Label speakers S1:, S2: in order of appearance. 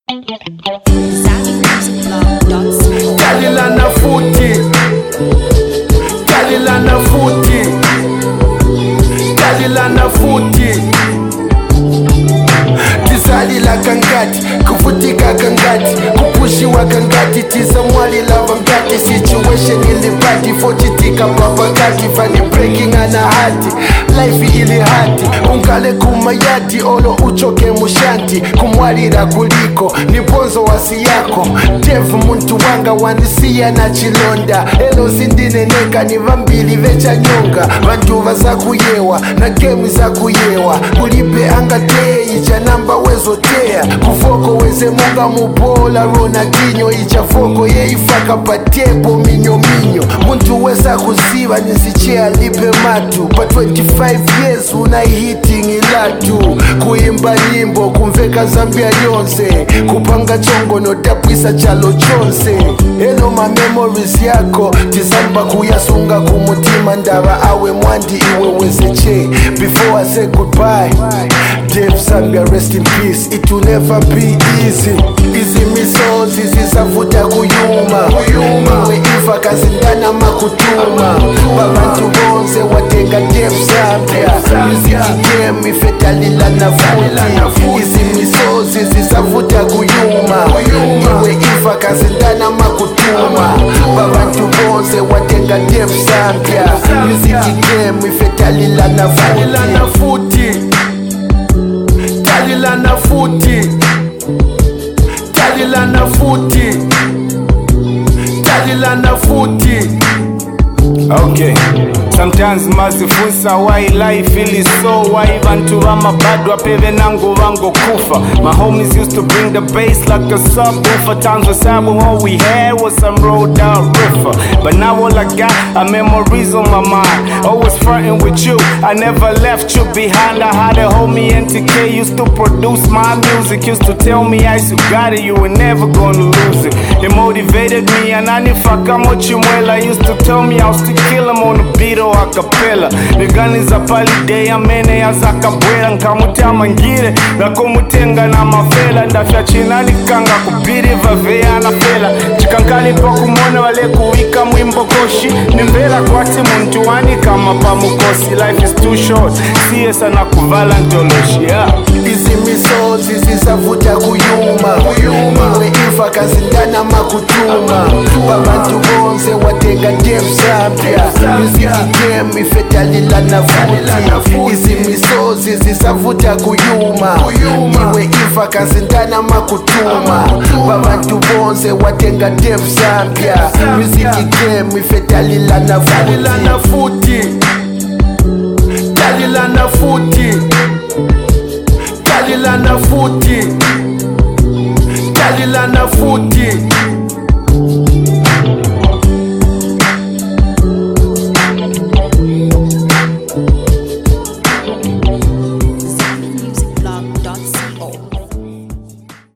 S1: Talilana futi, talilana futi, talilana futi. Tizalila kangati, kufutika kangati, kupushiwa kangati, tizamwali lava ngati. Situation ili bati, fochitika babakati, fani breaking ana hati. Life ili hati, unkale kumayati, olo uchoke mushanti. Kumwalira kuliko, ni ponzo wasi yako. Dev muntu wanga wanisiya na chilonda. Elo sindineneka ni vambili vecha nyonga. Vantu vazakuyewa, na game zakuyewa. Ulipe angatei, icha namba wezotea. Kufoko weze munga mubola Ronaldinho. Icha foko yeifaka patebo minyo minyo. Muntu weza kuziva nisichea lipe matu. Pa 25 years unaihiting ilatu. Kuimba nyimbo kumveka Zambia yonse. Kupanga chongo no tapwisa chalo chonse. Elo ma memories yako tizamba kuyasunga kumutima. Ndava awe mwandi iwe wezeche. Before I say goodbye, Dev Zambia rest in peace. It will never be easy. Izi misozi zisavuta kuyuma. Iwe ifa kazindana makutuma. Babantu bonze watenga Dev Zambia. Music game ifetalilana futi. Izi misozi zisavuta kuyuma. Iwe ifa kazindana makutuma. Babantu bonze watenga Dev Zambia. Music game ifetalilana futi. Talilana futi, talilana futi, talilana futi.
S2: Okay, sometimes mazifunsa why life is so why vantu vama bado apeve nangu vango kufa. My homies used to bring the bass like a subwoofer. Times was sad when all we had was some rolled out riffer. But now all I got are memories on my mind. Always frontin' with you, I never left you behind. I had a homie NTK used to produce my music. Used to tell me I still got it, you were never gonna lose it. It motivated me and I nifaka mochimwela. Used to tell me I was to kill him on the beat or a cappella. The gun is a paliday, amene ya zakabwela. Nkamutama ngire, na kumutenga na mafela. Ndafya china nikanga kubiri vavea na fela. Chikankali pa kumona wale kuwika mwimbo koshi. Nimbela kwati muntu wani kama pa mukosi. Life is too short, siye sana kuvala ntoloshi, yeah.
S1: Izi misozi zisavuta kuyuma. Iwe ifa kazindana makutuma. Babantu bonze watenga Dev Zambia. Music game ifetalilana futi. Izi misozi zisavuta kuyuma. Iwe ifa kazindana makutuma. Babantu bonze watenga Dev Zambia. Music game ifetalilana futi. Talilana futi, talilana futi,